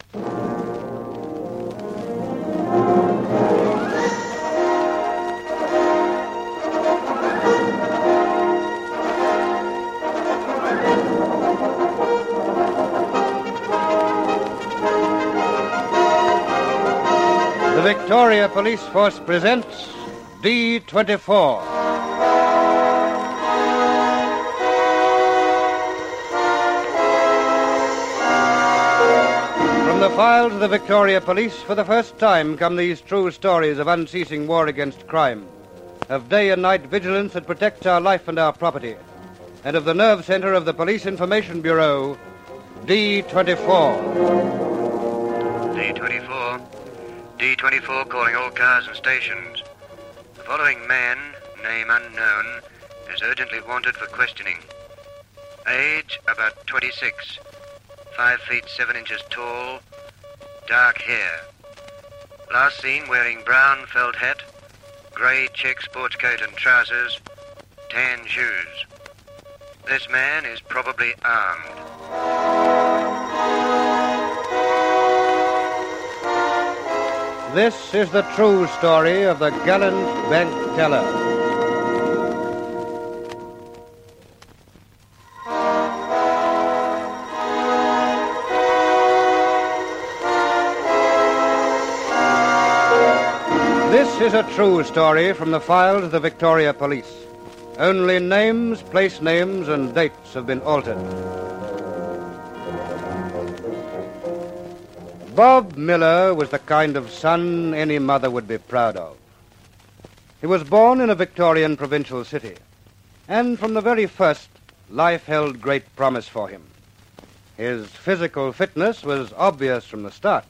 The Victoria Police Force presents D24. From the files of the Victoria Police, for the first time come these true stories of unceasing war against crime, of day and night vigilance that protects our life and our property, and of the nerve center of the Police Information Bureau, D24. D24 calling all cars and stations. The following man, name unknown, is urgently wanted for questioning. Age about 26. 5 feet 7 inches tall. Dark hair. Last seen wearing brown felt hat, grey check sports coat and trousers, tan shoes. This man is probably armed. This is the true story of the gallant bank teller. This is a true story from the files of the Victoria Police. Only names, place names, and dates have been altered. Bob Miller was the kind of son any mother would be proud of. He was born in a Victorian provincial city, and from the very first, life held great promise for him. His physical fitness was obvious from the start.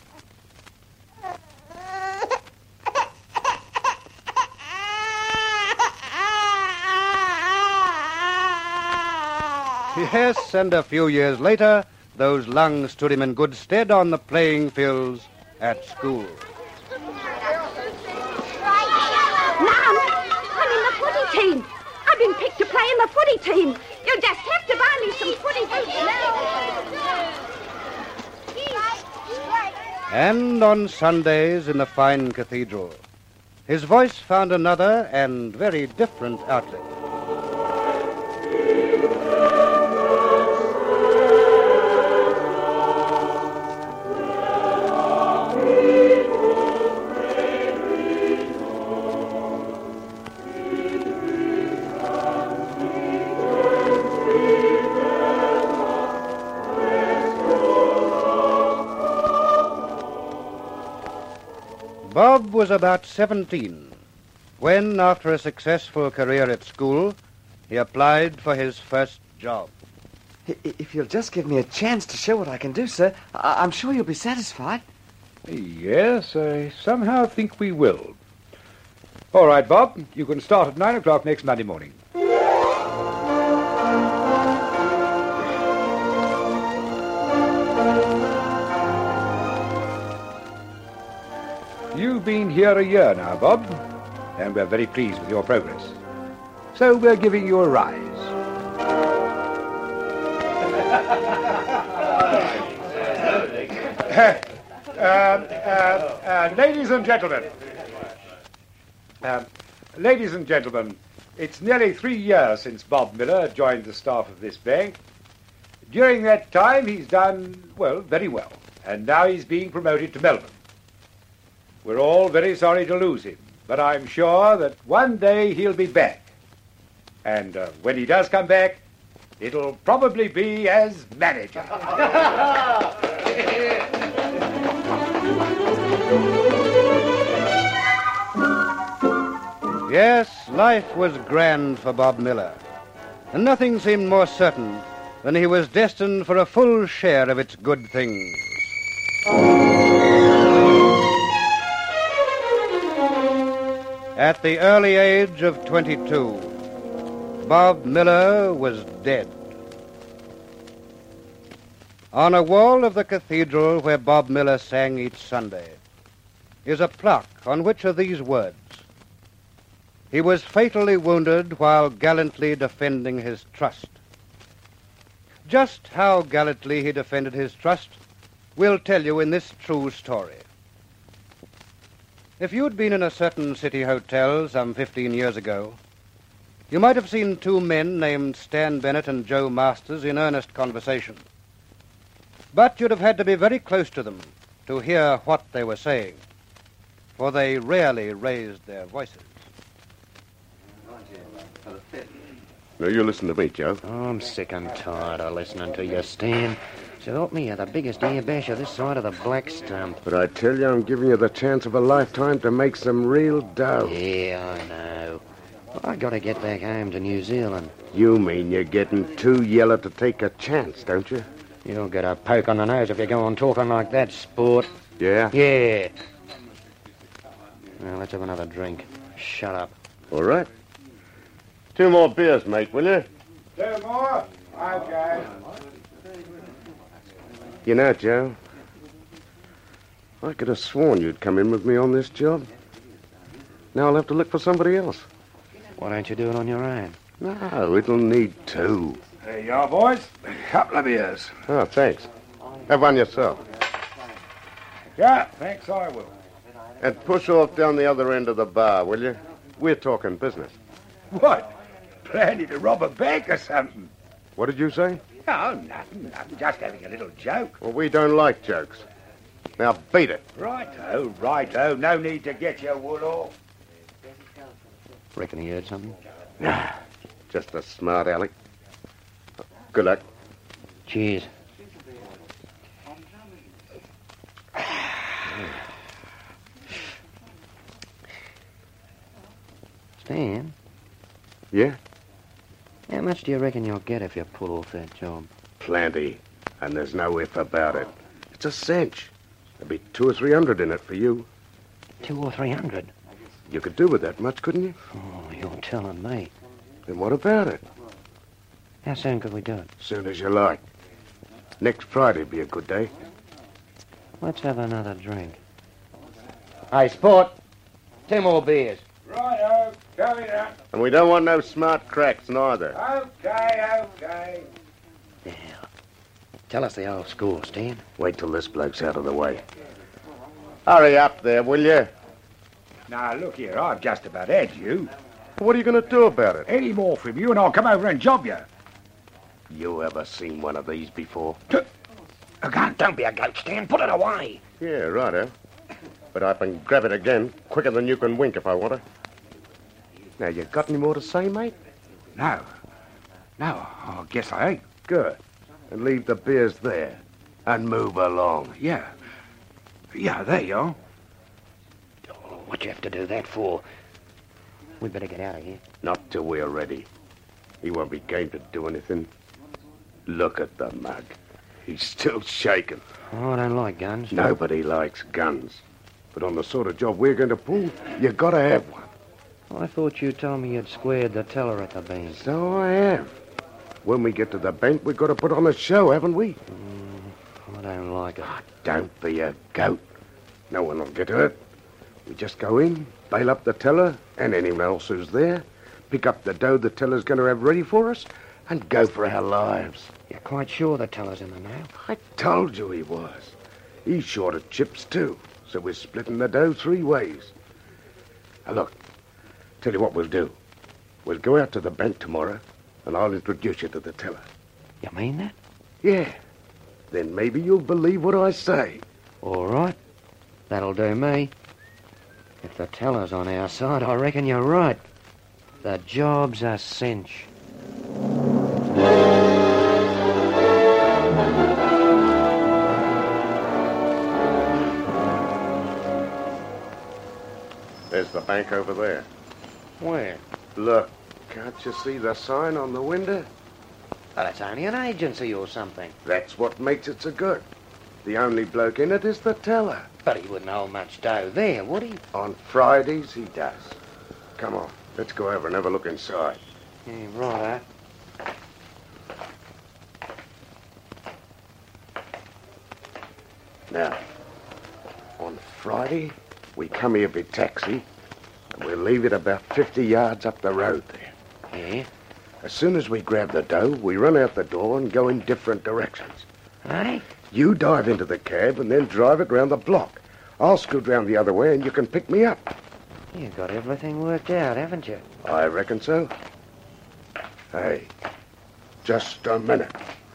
Yes, and a few years later, those lungs stood him in good stead on the playing fields at school. Mom, I'm in the footy team. I've been picked to play in the footy team. You'll just have to buy me some footy boots. And on Sundays in the fine cathedral, his voice found another and very different outlet. Bob was about 17 when, after a successful career at school, he applied for his first job. If you'll just give me a chance to show what I can do, sir, I'm sure you'll be satisfied. Yes, I somehow think we will. All right, Bob, you can start at 9 o'clock next Monday morning. You've been here a year now, Bob, and we're very pleased with your progress. So we're giving you a rise. Ladies and gentlemen, it's nearly 3 years since Bob Miller joined the staff of this bank. During that time, he's done, very well, and now he's being promoted to Melbourne. We're all very sorry to lose him, but I'm sure that one day he'll be back. And when he does come back, it'll probably be as manager. Yes, life was grand for Bob Miller, and nothing seemed more certain than he was destined for a full share of its good things. At the early age of 22, Bob Miller was dead. On a wall of the cathedral where Bob Miller sang each Sunday is a plaque on which are these words: "He was fatally wounded while gallantly defending his trust." Just how gallantly he defended his trust we'll tell you in this true story. If you'd been in a certain city hotel some 15 years ago, you might have seen two men named Stan Bennett and Joe Masters in earnest conversation. But you'd have had to be very close to them to hear what they were saying, for they rarely raised their voices. Now, you listen to me, Joe. Oh, I'm sick and tired of listening to you, Stan. So help me, you're the biggest earbasher this side of the Black Stump. But I tell you, I'm giving you the chance of a lifetime to make some real dough. Yeah, I know. I gotta get back home to New Zealand. You mean you're getting too yellow to take a chance, don't you? You'll get a poke on the nose if you go on talking like that, sport. Yeah? Yeah. Now, let's have another drink. Shut up. All right. 2 more beers, mate, will you? 2 more? Okay. You know, Joe, I could have sworn you'd come in with me on this job. Now I'll have to look for somebody else. Why don't you do it on your own? No, it'll need 2. There you are, boys. A couple of beers. Oh, thanks. Have one yourself. Yeah, thanks, I will. And push off down the other end of the bar, will you? We're talking business. What? Planning to rob a bank or something? What did you say? Oh, nothing. Just having a little joke. Well, we don't like jokes. Now, beat it. Righto, righto. No need to get your wool off. Reckon he heard something? Nah, just a smart aleck. Good luck. Cheers. Stan, Yeah? how much do you reckon you'll get if you pull off that job? Plenty. And there's no if about it. It's a cinch. There'll be 200 or 300 in it for you. 200 or 300? You could do with that much, couldn't you? Oh, you're telling me. Then what about it? How soon could we do it? Soon as you like. Next Friday'd be a good day. Let's have another drink. Hey, sport. 2 more beers. Righto, coming up. And we don't want no smart cracks neither. Okay. Now, tell us the old score, Stan. Wait till this bloke's out of the way. Hurry up there, will you? Now, look here, I've just about had you. What are you going to do about it? Any more from you and I'll come over and job you. You ever seen one of these before? A gun. Don't be a goat, Stan. Put it away. Yeah, righto. But I can grab it again quicker than you can wink if I want to. Now, you got any more to say, mate? No, I guess I ain't. Good. And leave the beers there. And move along. Yeah, there you are. Oh, what you have to do that for? We better get out of here. Not till we're ready. He won't be game to do anything. Look at the mug. He's still shaking. Oh, I don't like guns. Nobody likes guns. But on the sort of job we're going to pull, you got to have one. I thought you told me you'd squared the teller at the bank. So I have. When we get to the bank, we've got to put on a show, haven't we? I don't like it. Don't be a goat. No one will get hurt. We just go in, bail up the teller and anyone else who's there, pick up the dough the teller's going to have ready for us, and go for our lives. You're quite sure the teller's in the know? I told you he was. He's short of chips, too, so we're splitting the dough 3 ways. Now, look, tell you what we'll do. We'll go out to the bank tomorrow, and I'll introduce you to the teller. You mean that? Yeah. Then maybe you'll believe what I say. All right. That'll do me. If the teller's on our side, I reckon you're right. The job's a cinch. There's the bank over there. Where? Look, can't you see the sign on the window? Well, it's only an agency or something. That's what makes it so good. The only bloke in it is the teller. But he wouldn't hold much dough there, would he? On Fridays, he does. Come on, let's go over and have a look inside. Yeah, right, Now, on Friday, we come here by taxi, and we'll leave it about 50 yards up the road there. Yeah? As soon as we grab the dough, we run out the door and go in different directions. Hey? You dive into the cab and then drive it round the block. I'll scoot round the other way and you can pick me up. You've got everything worked out, haven't you? I reckon so. Hey, just a minute.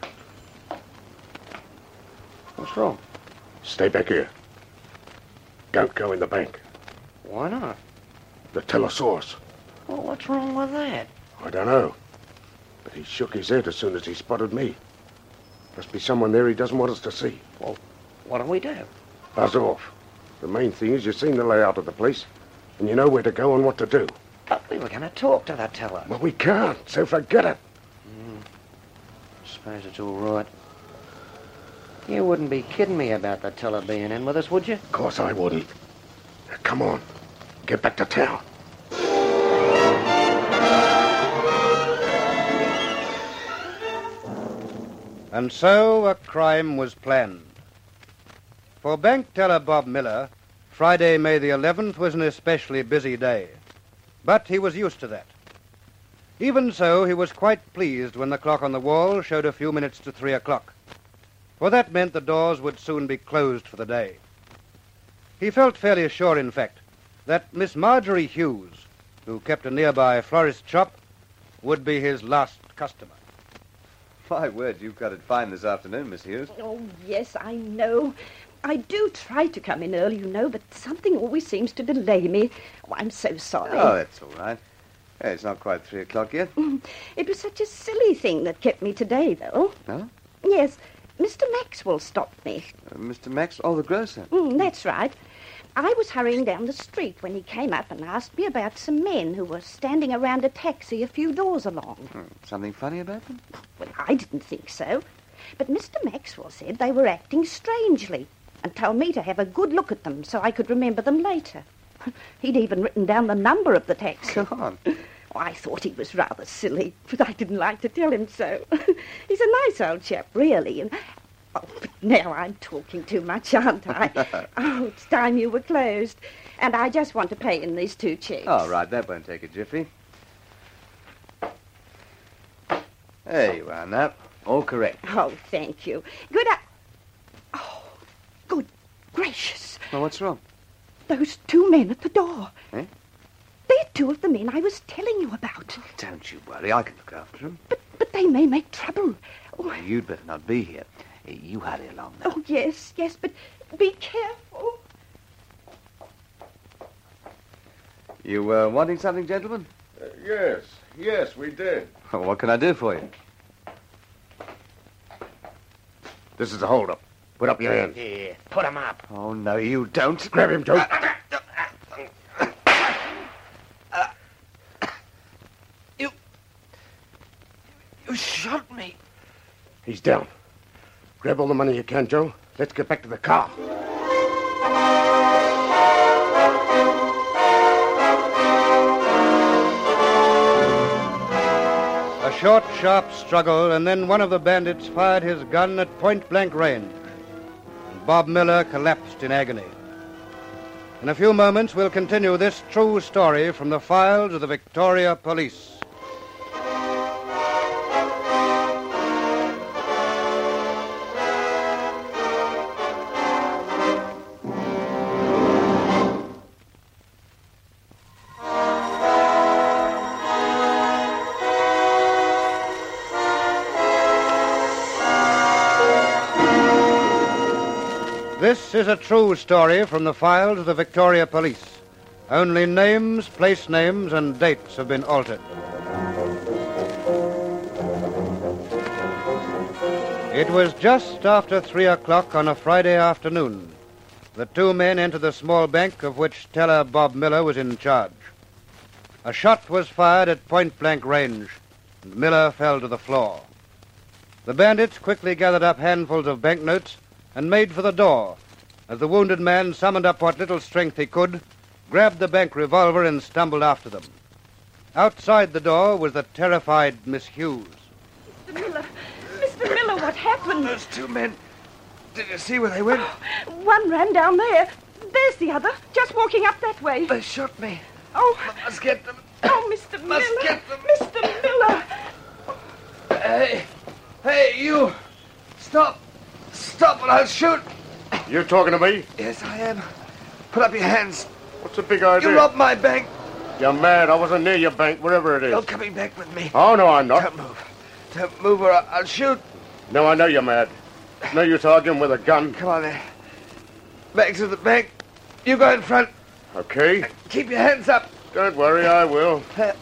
What's wrong? Stay back here. Don't go in the bank. Why not? The teller saw us. Well, what's wrong with that? I don't know. But he shook his head as soon as he spotted me. Must be someone there he doesn't want us to see. What do we do? Buzz off. The main thing is you've seen the layout of the place, and you know where to go and what to do. But we were going to talk to the teller. Well, we can't, so forget it. Suppose it's all right. You wouldn't be kidding me about the teller being in with us, would you? Of course I wouldn't. Now, come on. Get back to town. And so a crime was planned. For bank teller Bob Miller, Friday, May the 11th was an especially busy day. But he was used to that. Even so, he was quite pleased when the clock on the wall showed a few minutes to 3 o'clock. For that meant the doors would soon be closed for the day. He felt fairly sure, in fact, that Miss Marjorie Hughes, who kept a nearby florist shop, would be his last customer. My word, you've got it fine this afternoon, Miss Hughes. Oh, yes, I know. I do try to come in early, you know, but something always seems to delay me. Oh, I'm so sorry. Oh, that's all right. Hey, it's not quite 3 o'clock yet. It was such a silly thing that kept me today, though. Huh? Yes, Mr. Maxwell stopped me. Mr. Max? Oh, the grocer. That's right. I was hurrying down the street when he came up and asked me about some men who were standing around a taxi a few doors along. Something funny about them? Well, I didn't think so. But Mr. Maxwell said they were acting strangely and told me to have a good look at them so I could remember them later. He'd even written down the number of the taxi. Come on. I thought he was rather silly, but I didn't like to tell him so. He's a nice old chap, really, and... Oh, but now I'm talking too much, aren't I? Oh, it's time you were closed. And I just want to pay in these 2 checks. Oh, right, that won't take a jiffy. There you are now. All correct. Oh, thank you. Oh, good gracious. Well, what's wrong? Those 2 men at the door. Eh? They're 2 of the men I was telling you about. Don't you worry, I can look after them. But they may make trouble. Oh, You'd better not be here. You hurry along now. oh, yes, but be careful. You were wanting something, gentlemen? Yes, we did. What can I do for you? This is a hold-up. Put up your hands. Yeah, put 'em up. Oh, no, you don't. Grab him, Joe. You shot me. He's down. Grab all the money you can, Joe. Let's get back to the car. A short, sharp struggle, and then one of the bandits fired his gun at point-blank range. And Bob Miller collapsed in agony. In a few moments, we'll continue this true story from the files of the Victoria Police. This is a true story from the files of the Victoria Police. Only names, place names, and dates have been altered. It was just after 3 o'clock on a Friday afternoon. The 2 men entered the small bank of which teller Bob Miller was in charge. A shot was fired at point-blank range, and Miller fell to the floor. The bandits quickly gathered up handfuls of banknotes and made for the door, as the wounded man summoned up what little strength he could, grabbed the bank revolver, and stumbled after them. Outside the door was the terrified Miss Hughes. Mr. Miller, what happened? Those 2 men. Did you see where they went? One ran down there. There's the other, just walking up that way. They shot me. Oh, Must get them. oh, Mr. Miller. get them. Mr. Miller. Hey, you. Stop. stop or I'll shoot. You talking to me? Yes, I am. Put up your hands. What's the big idea? You robbed my bank. You're mad. I wasn't near your bank, wherever it is. You're coming back with me. Oh, no, I'm not. Don't move. Don't move or I'll shoot. No, I know you're mad. No use arguing with a gun. Come on there. Back to the bank. You go in front. Okay. Keep your hands up. Don't worry, I will.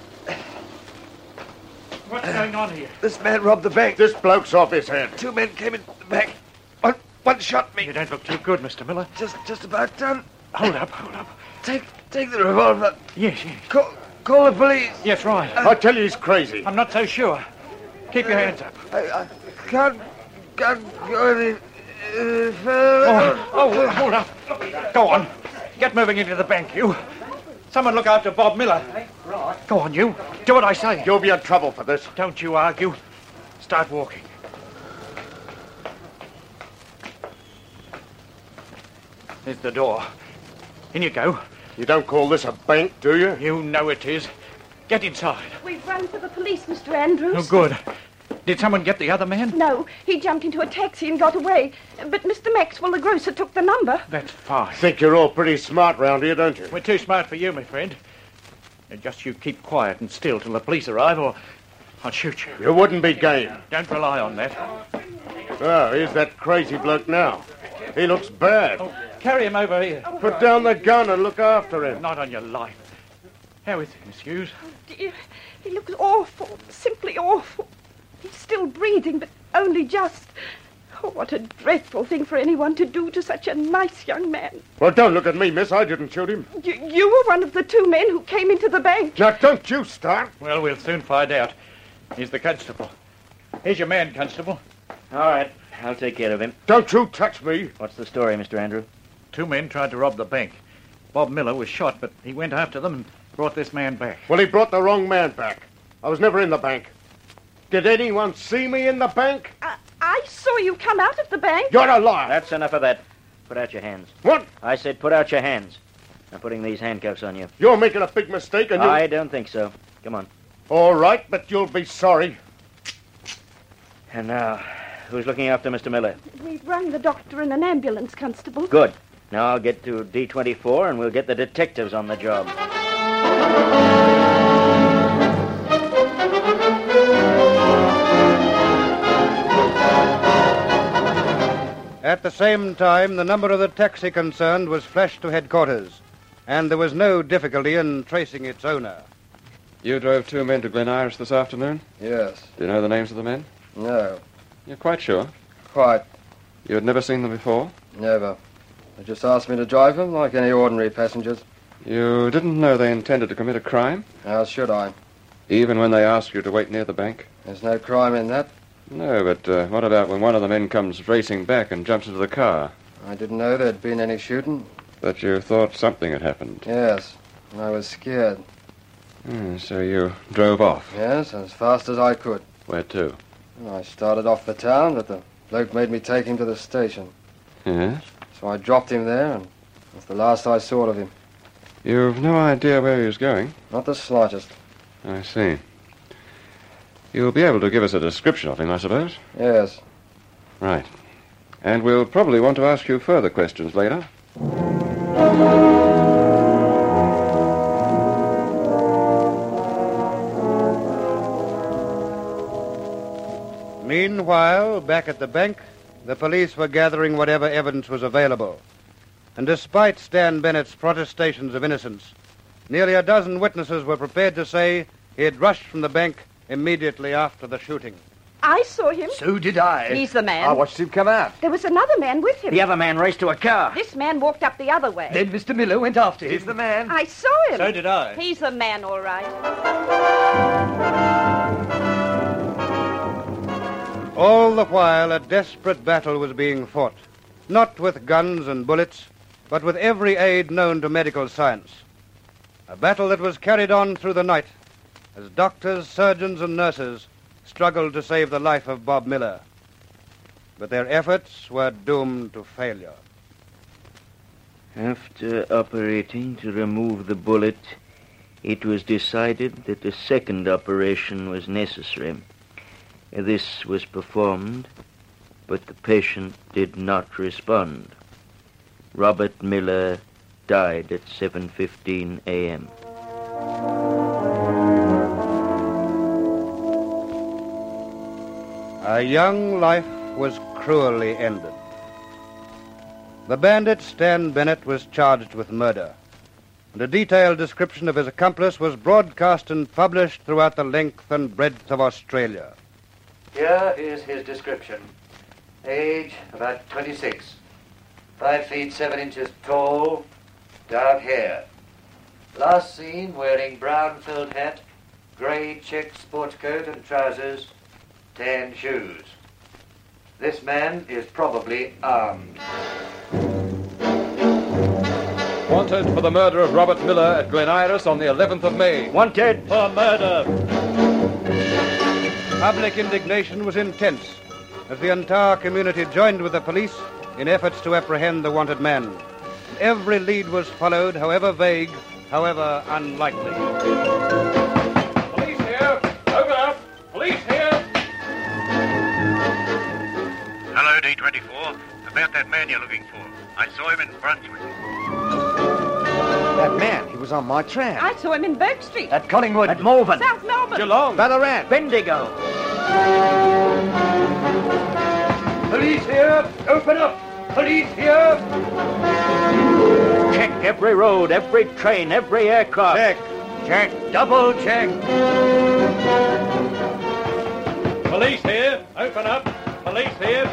What's going on here? This man robbed the bank. This bloke's off his head. 2 men came into the bank. One shot me. You don't look too good, Mr. Miller. Just about done. Hold up. Take the revolver. Yes. Call the police. Yes, right. I tell you, he's crazy. I'm not so sure. Keep your hands up. I can't go any further. Oh, hold up. Go on. Get moving into the bank, you. Someone look after Bob Miller. Right. Go on, you. Do what I say. You'll be in trouble for this. Don't you argue. Start walking. There's the door. In you go. You don't call this a bank, do you? You know it is. Get inside. We've run for the police, Mr. Andrews. Oh, good. Did someone get the other man? No, he jumped into a taxi and got away. But Mr. Maxwell, the grocer, took the number. That's fine. Think you're all pretty smart round here, don't you? We're too smart for you, my friend. Just you keep quiet and still till the police arrive, or I'll shoot you. You wouldn't be game. Don't rely on that. Oh, here's that crazy bloke now. He looks bad. Oh, carry him over here. Put down the gun and look after him. Not on your life. How is he, Miss Hughes? Dear, he looks awful, simply awful. He's still breathing, but only just. Oh, what a dreadful thing for anyone to do to such a nice young man. Well, don't look at me, miss. I didn't shoot him. You were one of the 2 men who came into the bank. Now, don't you start. Well, we'll soon find out. He's the constable. Here's your man, constable. All right, I'll take care of him. Don't you touch me. What's the story, Mr. Andrew? 2 men tried to rob the bank. Bob Miller was shot, but he went after them and brought this man back. Well, he brought the wrong man back. I was never in the bank. Did anyone see me in the bank? I saw you come out of the bank. You're a liar. That's enough of that. Put out your hands. What? I said put out your hands. I'm putting these handcuffs on you. You're making a big mistake and you... I don't think so. Come on. All right, but you'll be sorry. And now, who's looking after Mr. Miller? We've rung the doctor and an ambulance, Constable. Good. Now I'll get to D24 and we'll get the detectives on the job. At the same time, the number of the taxi concerned was flashed to headquarters, and there was no difficulty in tracing its owner. You drove 2 men to Glen Iris this afternoon? Yes. Do you know the names of the men? No. You're quite sure? Quite. You had never seen them before? Never. They just asked me to drive them like any ordinary passengers. You didn't know they intended to commit a crime? How should I? Even when they asked you to wait near the bank? There's no crime in that. No, but what about when one of the men comes racing back and jumps into the car? I didn't know there'd been any shooting. But you thought something had happened? Yes, and I was scared. So you drove off? Yes, as fast as I could. Where to? I started off the town, but the bloke made me take him to the station. Yes? So I dropped him there, and that's the last I saw of him. You've no idea where he was going? Not the slightest. I see. You'll be able to give us a description of him, I suppose? Yes. Right. And we'll probably want to ask you further questions later. Meanwhile, back at the bank, the police were gathering whatever evidence was available. And despite Stan Bennett's protestations of innocence, nearly a dozen witnesses were prepared to say he had rushed from the bank immediately after the shooting. I saw him. So did I. He's the man. I watched him come out. There was another man with him. The other man raced to a car. This man walked up the other way. Then Mr. Miller went after him. He's the man. I saw him. So did I. He's the man, all right. All the while, a desperate battle was being fought, not with guns and bullets, but with every aid known to medical science. A battle that was carried on through the night as doctors, surgeons, and nurses struggled to save the life of Bob Miller. But their efforts were doomed to failure. After operating to remove the bullet, it was decided that a second operation was necessary. This was performed, but the patient did not respond. Robert Miller died at 7:15 a.m. A young life was cruelly ended. The bandit Stan Bennett was charged with murder, and a detailed description of his accomplice was broadcast and published throughout the length and breadth of Australia. Here is his description. Age, about 26. 5 feet 7 inches tall, dark hair. Last seen wearing brown felt hat, grey checked sports coat and trousers, tan shoes. This man is probably armed. Wanted for the murder of Robert Miller at Glen Iris on the 11th of May. Wanted for murder. Public indignation was intense as the entire community joined with the police in efforts to apprehend the wanted man. Every lead was followed, however vague, however unlikely. Police here! Open up! Police here! Hello, D24. About that man you're looking for. I saw him in Brunswick. That man, he was on my tram. I saw him in Burke Street. At Collingwood. At Malvern. South Melbourne. Geelong. Ballarat. Bendigo. Police here! Open up! Police here! Check every road, every train, every aircraft. Check. Check. Double check. Police here! Open up! Police here!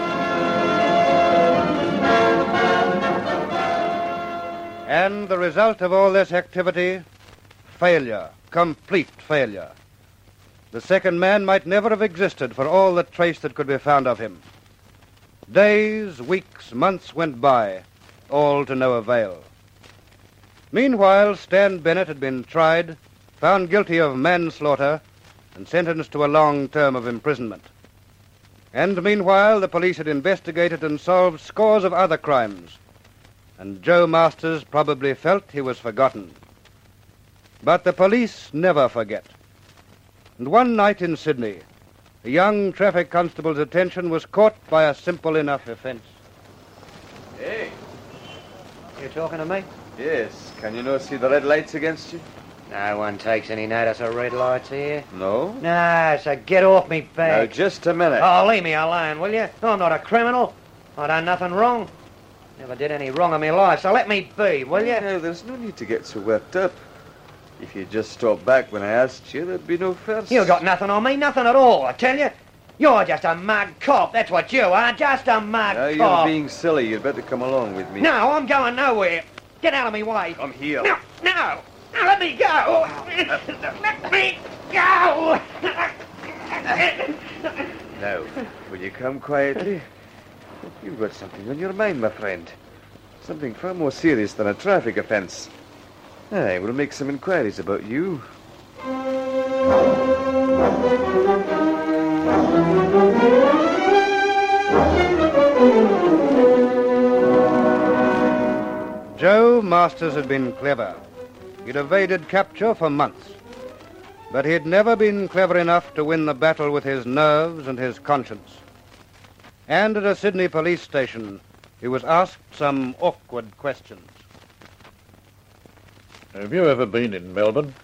And the result of all this activity, failure, complete failure. The second man might never have existed for all the trace that could be found of him. Days, weeks, months went by, all to no avail. Meanwhile, Stan Bennett had been tried, found guilty of manslaughter, and sentenced to a long term of imprisonment. And meanwhile, the police had investigated and solved scores of other crimes, and Joe Masters probably felt he was forgotten. But the police never forget. And one night in Sydney, a young traffic constable's attention was caught by a simple enough offence. Hey, You talking to me? yes. Can you not see the red lights against you? No one takes any notice of red lights here. No? No, so get off me Now, back. just a minute. Oh, leave me alone, will you? I'm not a criminal. I done nothing wrong. Never did any wrong in my life, so let me be, will you? No, there's no need to get so worked up. If you just stopped back when I asked you, there'd be no fuss. You got nothing on me, nothing at all, I tell you. You're just a mug cop, that's what you are, just a mug Now, you're cop. being silly. You'd better come along with me. No, I'm going nowhere. Get out of me way. Come here. No, no, no, let me go. Let me go. Now, will you come quietly? You've got something on your mind, my friend. Something far more serious than a traffic offence. I will make some inquiries about you. Joe Masters had been clever. He'd evaded capture for months. But he'd never been clever enough to win the battle with his nerves and his conscience. And at a Sydney police station, he was asked some awkward questions. Have you ever been in Melbourne?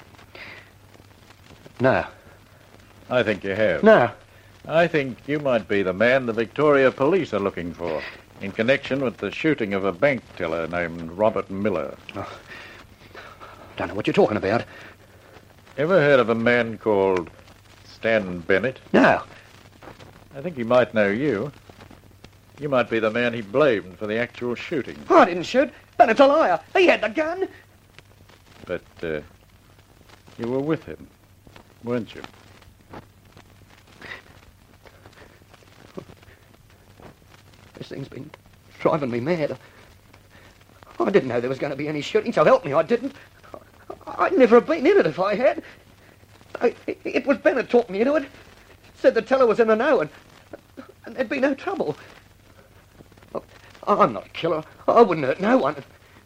No. I think you have. No. I think you might be the man the Victoria Police are looking for, in connection with the shooting of a bank teller named Robert Miller. Don't know what you're talking about. Ever heard of a man called Stan Bennett? No. I think he might know you. You might be the man he blamed for the actual shooting. I didn't shoot. Bennett's a liar. He had the gun. But you were with him, weren't you? This thing's been driving me mad. I didn't know there was going to be any shooting, so help me, I didn't. I'd never have been in it if I had. It was Bennett talked me into it. Said the teller was in the know and there'd be no trouble. I'm not a killer. I wouldn't hurt no one.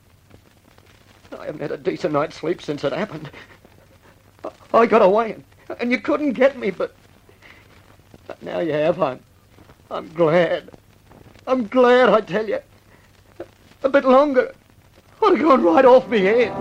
I haven't had a decent night's sleep since it happened. I got away and you couldn't get me, but now you have. I'm glad. I'm glad, I tell you. A bit longer. I'd have gone right off me head.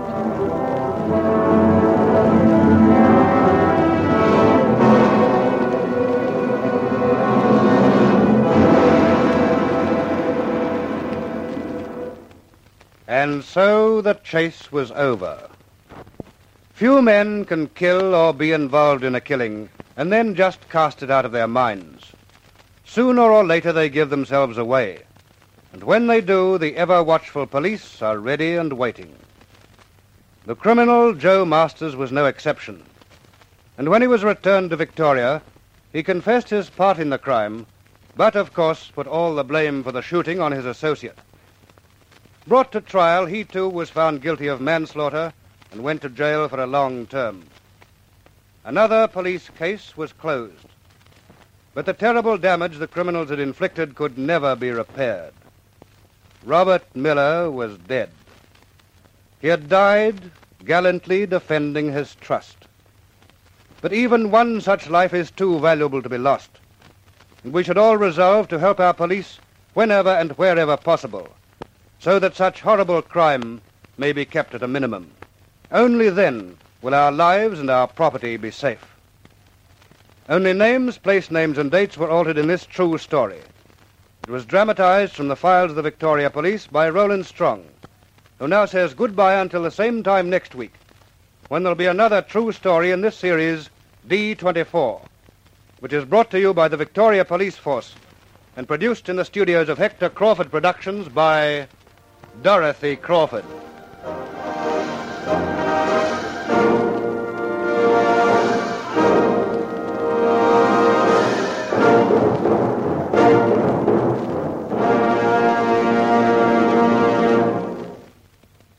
And so the chase was over. Few men can kill or be involved in a killing and then just cast it out of their minds. Sooner or later they give themselves away. And when they do, the ever-watchful police are ready and waiting. The criminal, Joe Masters, was no exception. And when he was returned to Victoria, he confessed his part in the crime, but, of course, put all the blame for the shooting on his associate. Brought to trial, he too was found guilty of manslaughter and went to jail for a long term. Another police case was closed. But the terrible damage the criminals had inflicted could never be repaired. Robert Miller was dead. He had died gallantly defending his trust. But even one such life is too valuable to be lost. And we should all resolve to help our police whenever and wherever possible, so that such horrible crime may be kept at a minimum. Only then will our lives and our property be safe. Only names, place names, and dates were altered in this true story. It was dramatized from the files of the Victoria Police by Roland Strong, who now says goodbye until the same time next week, when there'll be another true story in this series, D24, which is brought to you by the Victoria Police Force and produced in the studios of Hector Crawford Productions by Dorothy Crawford.